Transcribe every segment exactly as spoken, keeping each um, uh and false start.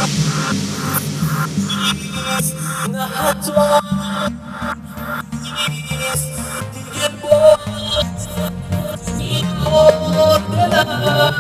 نه حتی دیگه باز میاد دلم.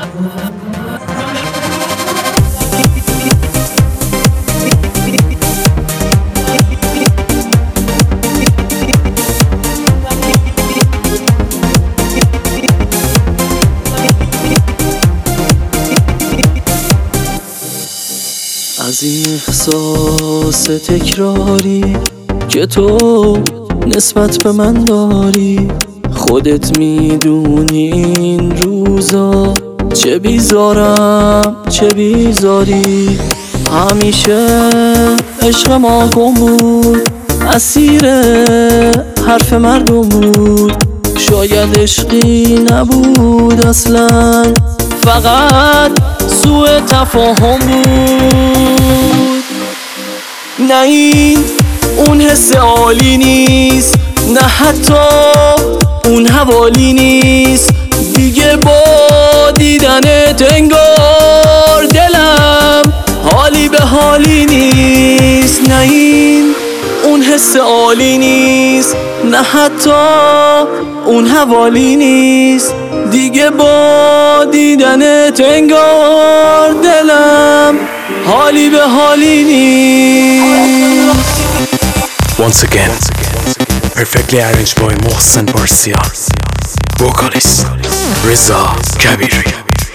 از این احساس تکراری که تو نسبت به من داری، خودت میدونی این روزا چه بیزارم چه بیزاری. همیشه عشق ما گم بود، اسیر حرف مردم بود. شاید عشقی نبود اصلا، فقط سوء تفاهم بود. نه این اون حس عالی نیست، نه حتی اون حوالی نیست. دیگه با دیدنت انگار دلم حالی به حالی نیست. نه این اون حس عالی نیست، نه حتی اون حوالی نیست. دیگه با دیدنت انگار دلم حالی به حالی نیست. Once again, perfectly arranged by Mohsen Parsia, vocalist Reza Kabiri.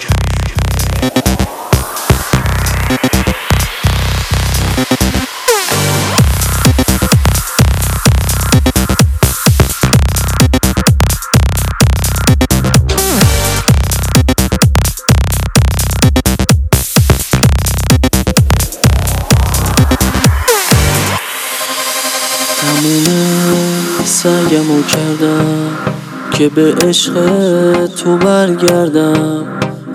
تموم سعیمو کردم که به عشق تو برگردم.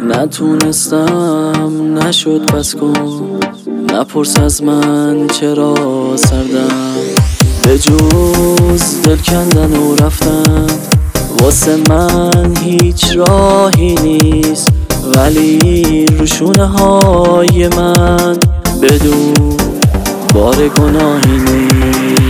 نتونستم، نشد بس کن، نپرس از من چرا سردم. به جز دل کندن و رفتن واسه من هیچ راهی نیست، ولی روشونه های من بدون بار گناهی نیست.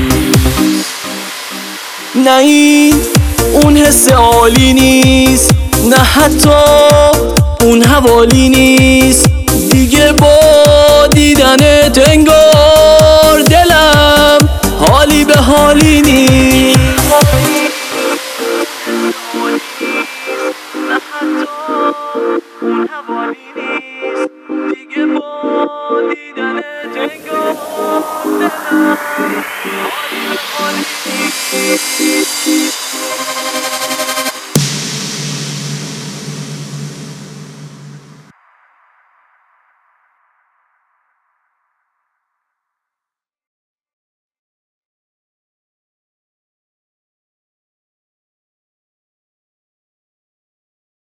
نه این اون حس عالی نیست، نه حتی اون حوالی نیست. دیگه با دیدنت انگار دلم حالی به حالی نیست. نه حتی اون حوالی نیست. دیگه با دیدنت انگار دلم حالی به حالی نیست.